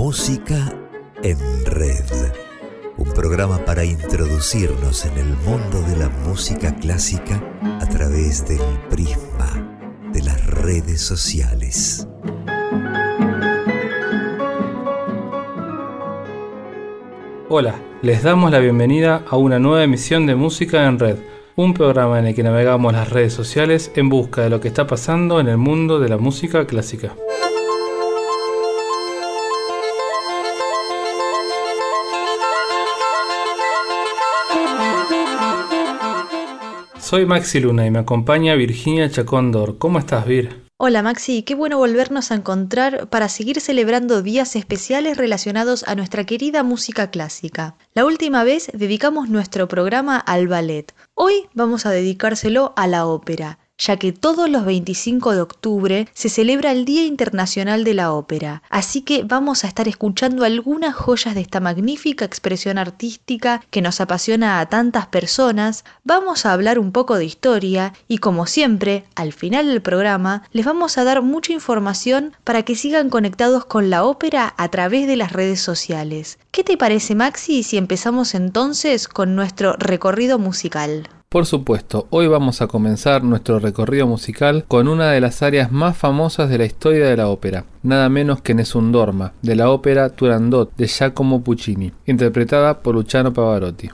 Música en Red, un programa para introducirnos en el mundo de la música clásica a través del prisma de las redes sociales. Hola, les damos la bienvenida a una nueva emisión de Música en Red, un programa en el que navegamos las redes sociales en busca de lo que está pasando en el mundo de la música clásica. Soy Maxi Luna y me acompaña Virginia Chacón-Dor. ¿Cómo estás, Vir? Hola Maxi, qué bueno volvernos a encontrar para seguir celebrando días especiales relacionados a nuestra querida música clásica. La última vez dedicamos nuestro programa al ballet. Hoy vamos a dedicárselo a la ópera, ya que todos los 25 de octubre se celebra el Día Internacional de la Ópera. Así que vamos a estar escuchando algunas joyas de esta magnífica expresión artística que nos apasiona a tantas personas. Vamos a hablar un poco de historia y, como siempre, al final del programa les vamos a dar mucha información para que sigan conectados con la ópera a través de las redes sociales. ¿Qué te parece, Maxi, si empezamos entonces con nuestro recorrido musical? Por supuesto, hoy vamos a comenzar nuestro recorrido musical con una de las arias más famosas de la historia de la ópera, nada menos que Nessun Dorma, de la ópera Turandot de Giacomo Puccini, interpretada por Luciano Pavarotti.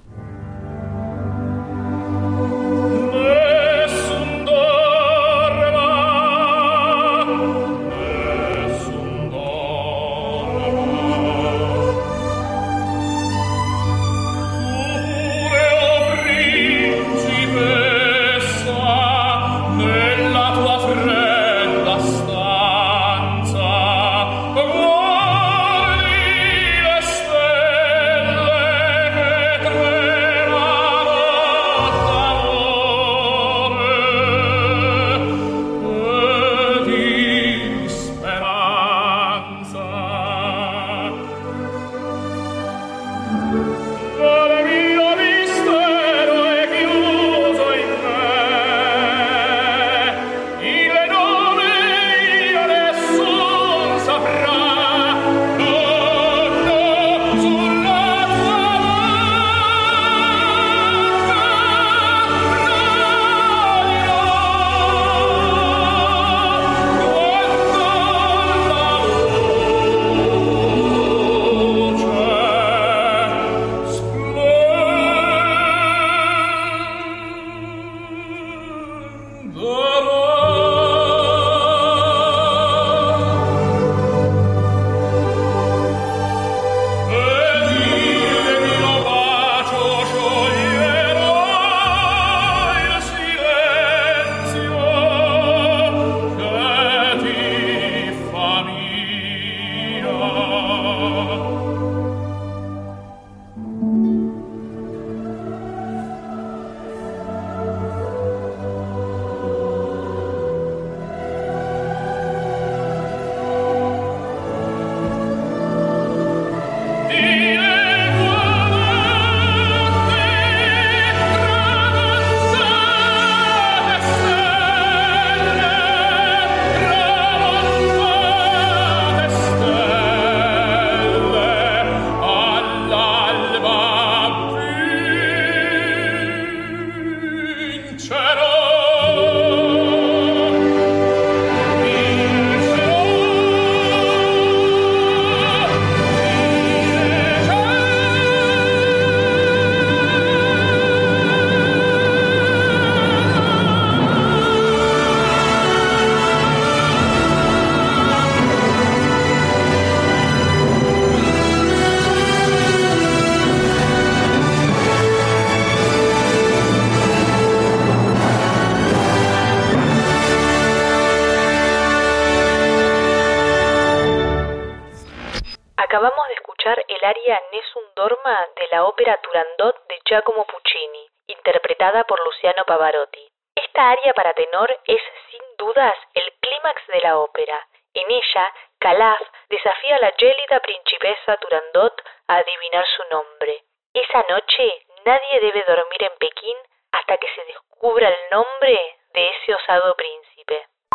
Acabamos de escuchar el aria Nessun Dorma de la ópera Turandot de Giacomo Puccini, interpretada por Luciano Pavarotti. Esta aria para tenor es, sin dudas, el clímax de la ópera. En ella, Calaf desafía a la gélida principesa Turandot a adivinar su nombre. Esa noche, nadie debe dormir en Pekín hasta que se descubra el nombre de ese osado príncipe.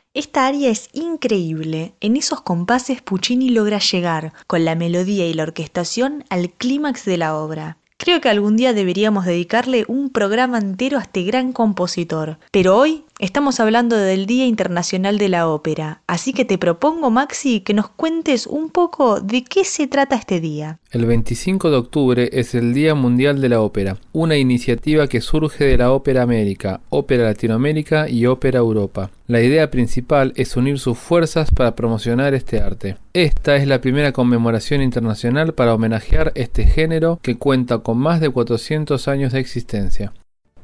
Esta aria es increíble. En esos compases Puccini logra llegar, con la melodía y la orquestación, al clímax de la obra. Creo que algún día deberíamos dedicarle un programa entero a este gran compositor. Pero hoy estamos hablando del Día Internacional de la Ópera, así que te propongo, Maxi, que nos cuentes un poco de qué se trata este día. El 25 de octubre es el Día Mundial de la Ópera, una iniciativa que surge de la Ópera América, Ópera Latinoamérica y Ópera Europa. La idea principal es unir sus fuerzas para promocionar este arte. Esta es la primera conmemoración internacional para homenajear este género que cuenta con más de 400 años de existencia.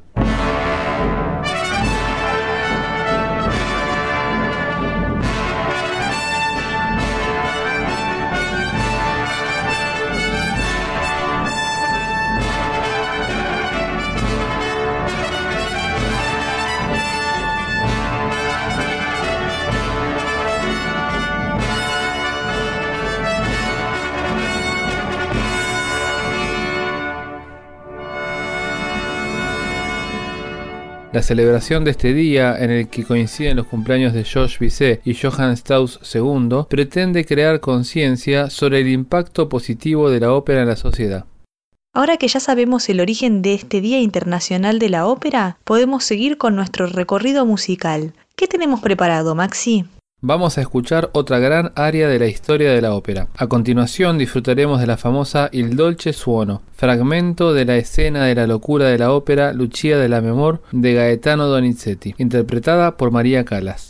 La celebración de este día, en el que coinciden los cumpleaños de Georges Bizet y Johann Strauss II, pretende crear conciencia sobre el impacto positivo de la ópera en la sociedad. Ahora que ya sabemos el origen de este Día Internacional de la Ópera, podemos seguir con nuestro recorrido musical. ¿Qué tenemos preparado, Maxi? Vamos a escuchar otra gran aria de la historia de la ópera. A continuación disfrutaremos de la famosa Il dolce suono, fragmento de la escena de la locura de la ópera Lucia de Lammermoor de Gaetano Donizetti, interpretada por María Callas.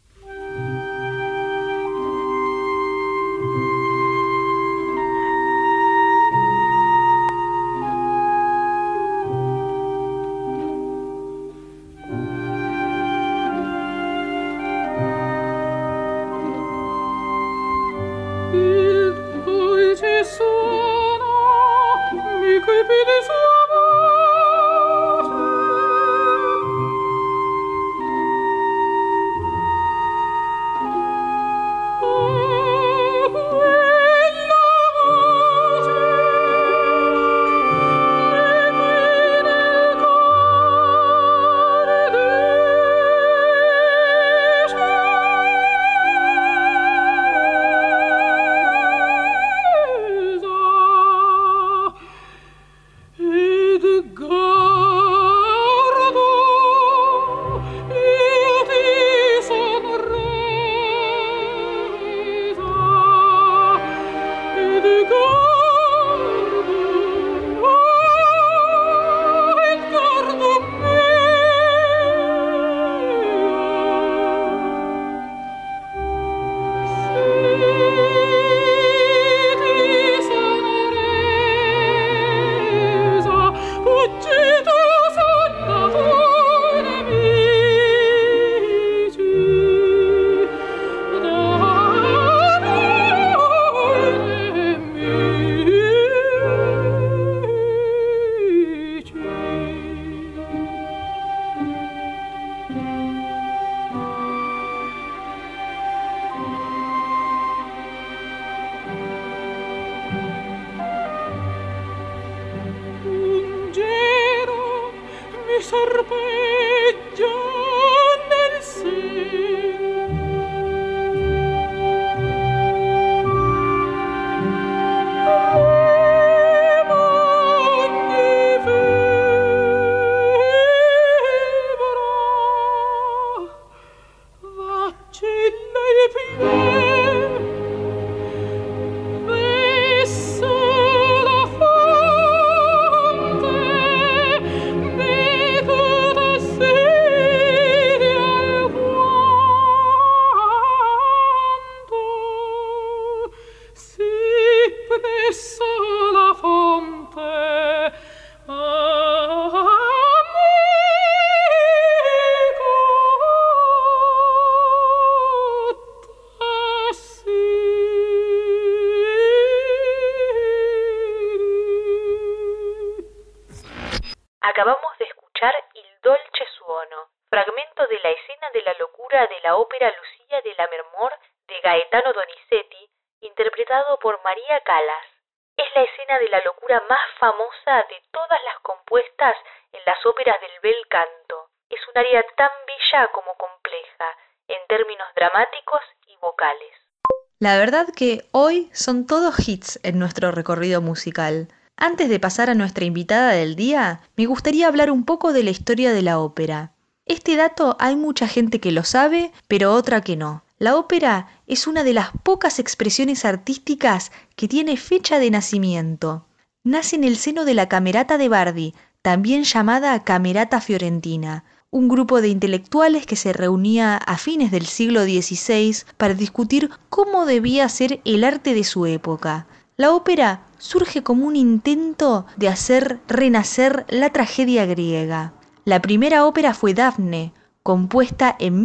Acabamos de escuchar Il dolce suono, fragmento de la escena de la locura de la ópera Lucia de Lammermoor de Gaetano Donizetti, interpretado por María Callas. Es la escena de la locura más famosa de todas las compuestas en las óperas del bel canto. Es un aria tan bella como compleja, en términos dramáticos y vocales. La verdad que hoy son todos hits en nuestro recorrido musical. Antes de pasar a nuestra invitada del día, me gustaría hablar un poco de la historia de la ópera. Este dato hay mucha gente que lo sabe, pero otra que no. La ópera es una de las pocas expresiones artísticas que tiene fecha de nacimiento. Nace en el seno de la Camerata de Bardi, también llamada Camerata Fiorentina, un grupo de intelectuales que se reunía a fines del siglo XVI para discutir cómo debía ser el arte de su época. La ópera surge como un intento de hacer renacer la tragedia griega. La primera ópera fue Dafne, compuesta en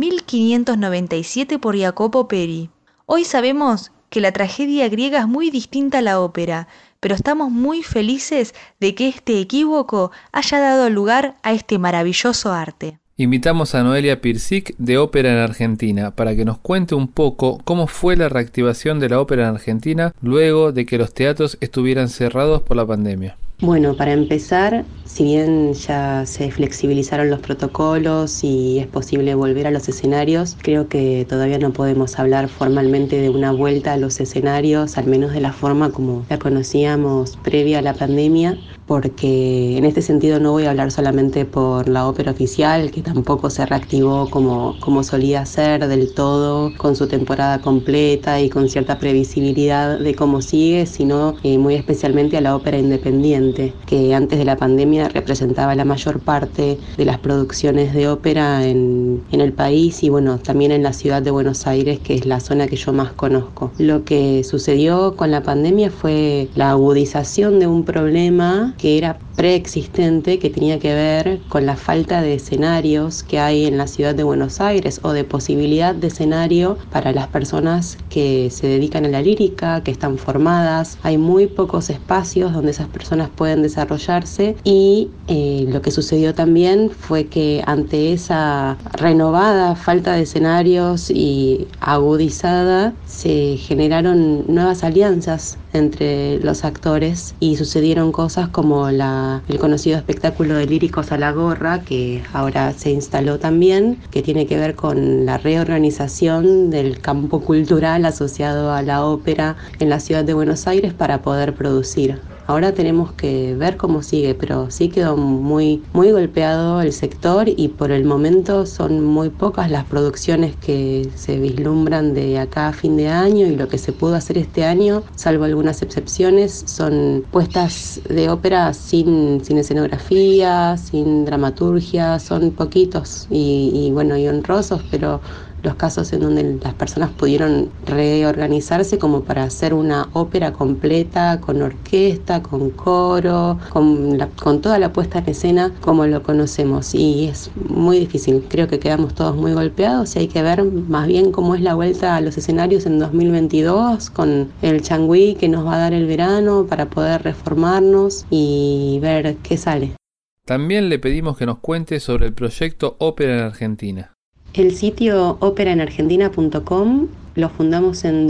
1597 por Jacopo Peri. Hoy sabemos que la tragedia griega es muy distinta a la ópera, pero estamos muy felices de que este equívoco haya dado lugar a este maravilloso arte. Invitamos a Noelia Pirsic de Ópera en Argentina para que nos cuente un poco cómo fue la reactivación de la ópera en Argentina luego de que los teatros estuvieran cerrados por la pandemia. Bueno, para empezar, si bien ya se flexibilizaron los protocolos y es posible volver a los escenarios, creo que todavía no podemos hablar formalmente de una vuelta a los escenarios, al menos de la forma como la conocíamos previa a la pandemia, porque en este sentido no voy a hablar solamente por la ópera oficial, que tampoco se reactivó como solía ser del todo, con su temporada completa y con cierta previsibilidad de cómo sigue, sino muy especialmente a la ópera independiente, que antes de la pandemia representaba la mayor parte de las producciones de ópera en el país y bueno, también en la ciudad de Buenos Aires, que es la zona que yo más conozco. Lo que sucedió con la pandemia fue la agudización de un problema que era preexistente, que tenía que ver con la falta de escenarios que hay en la ciudad de Buenos Aires o de posibilidad de escenario para las personas que se dedican a la lírica, que están formadas. Hay muy pocos espacios donde esas personas pueden desarrollarse y lo que sucedió también fue que ante esa renovada falta de escenarios y agudizada se generaron nuevas alianzas entre los actores y sucedieron cosas como el conocido espectáculo de Líricos a la Gorra, que ahora se instaló también, que tiene que ver con la reorganización del campo cultural asociado a la ópera en la ciudad de Buenos Aires para poder producir. Ahora tenemos que ver cómo sigue, pero sí quedó muy, muy golpeado el sector y por el momento son muy pocas las producciones que se vislumbran de acá a fin de año y lo que se pudo hacer este año, salvo algunas excepciones, son puestas de ópera sin escenografía, sin dramaturgia, son poquitos y honrosos, pero los casos en donde las personas pudieron reorganizarse como para hacer una ópera completa, con orquesta, con coro, con toda la puesta en escena como lo conocemos. Y es muy difícil, creo que quedamos todos muy golpeados y hay que ver más bien cómo es la vuelta a los escenarios en 2022 con el changüí que nos va a dar el verano para poder reformarnos y ver qué sale. También le pedimos que nos cuente sobre el proyecto Ópera en Argentina. El sitio operaenargentina.com lo fundamos en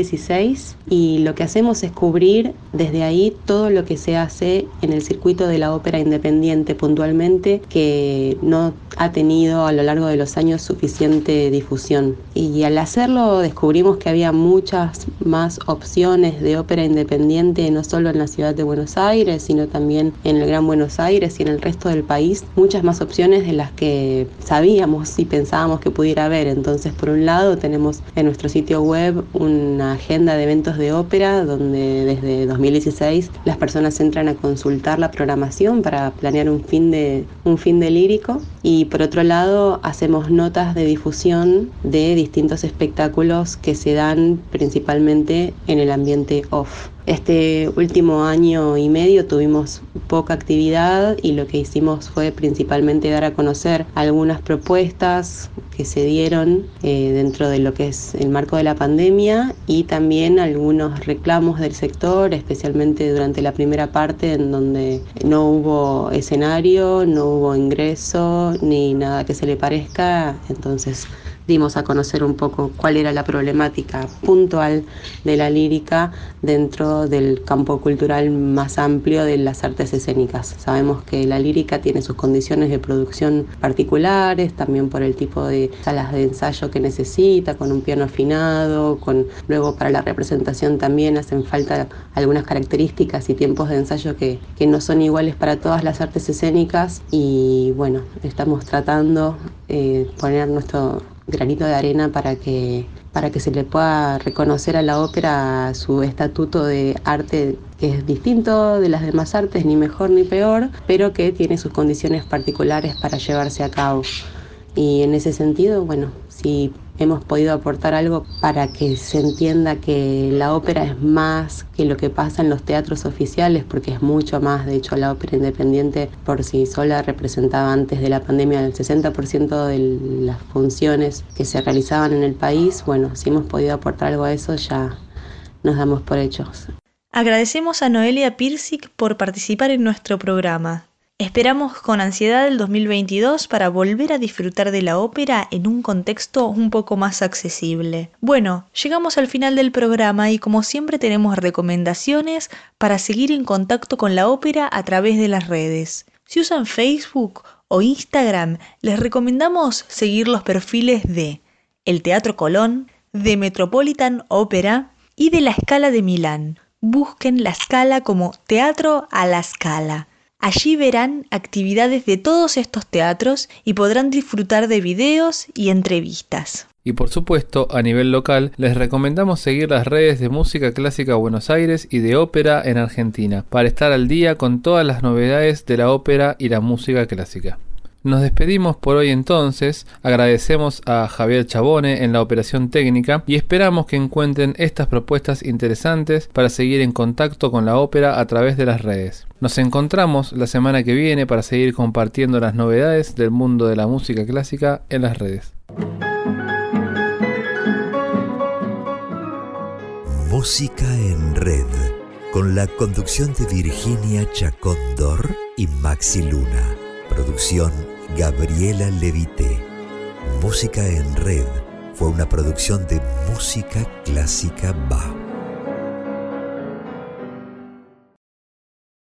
2016 y lo que hacemos es cubrir desde ahí todo lo que se hace en el circuito de la ópera independiente puntualmente, que no ha tenido a lo largo de los años suficiente difusión. Y al hacerlo descubrimos que había muchas más opciones de ópera independiente, no solo en la ciudad de Buenos Aires, sino también en el Gran Buenos Aires y en el resto del país, muchas más opciones de las que sabíamos y pensábamos que pudiera haber. Entonces, por un lado, tenemos en nuestro sitio web una agenda de eventos de ópera donde desde 2016 las personas entran a consultar la programación para planear un fin de lírico, y por otro lado hacemos notas de difusión de distintos espectáculos que se dan principalmente en el ambiente off. Este último año y medio tuvimos poca actividad y lo que hicimos fue principalmente dar a conocer algunas propuestas que se dieron dentro de lo que es el marco de la pandemia y también algunos reclamos del sector, especialmente durante la primera parte en donde no hubo escenario, no hubo ingreso ni nada que se le parezca. Entonces dimos a conocer un poco cuál era la problemática puntual de la lírica dentro del campo cultural más amplio de las artes escénicas. Sabemos que la lírica tiene sus condiciones de producción particulares, también por el tipo de salas de ensayo que necesita, con un piano afinado, luego para la representación también hacen falta algunas características y tiempos de ensayo que no son iguales para todas las artes escénicas, y bueno, estamos tratando de poner nuestro granito de arena para que se le pueda reconocer a la ópera su estatuto de arte, que es distinto de las demás artes, ni mejor ni peor, pero que tiene sus condiciones particulares para llevarse a cabo. Y en ese sentido, bueno, si hemos podido aportar algo para que se entienda que la ópera es más que lo que pasa en los teatros oficiales, porque es mucho más. De hecho, la ópera independiente por sí sola representaba antes de la pandemia el 60% de las funciones que se realizaban en el país. Bueno, si hemos podido aportar algo a eso, ya nos damos por hechos. Agradecemos a Noelia Pirsic por participar en nuestro programa. Esperamos con ansiedad el 2022 para volver a disfrutar de la ópera en un contexto un poco más accesible. Bueno, llegamos al final del programa y como siempre tenemos recomendaciones para seguir en contacto con la ópera a través de las redes. Si usan Facebook o Instagram, les recomendamos seguir los perfiles de el Teatro Colón, de Metropolitan Opera y de la Scala de Milán. Busquen la Scala como Teatro a la Scala. Allí verán actividades de todos estos teatros y podrán disfrutar de videos y entrevistas. Y por supuesto, a nivel local, les recomendamos seguir las redes de Música Clásica Buenos Aires y de ópera en Argentina, para estar al día con todas las novedades de la ópera y la música clásica. Nos despedimos por hoy entonces, agradecemos a Javier Chabone en la operación técnica y esperamos que encuentren estas propuestas interesantes para seguir en contacto con la ópera a través de las redes. Nos encontramos la semana que viene para seguir compartiendo las novedades del mundo de la música clásica en las redes. Música en Red, con la conducción de Virginia Chacón-Dor y Maxi Luna. Producción Gabriela Levité. Música en Red fue una producción de Música Clásica BA.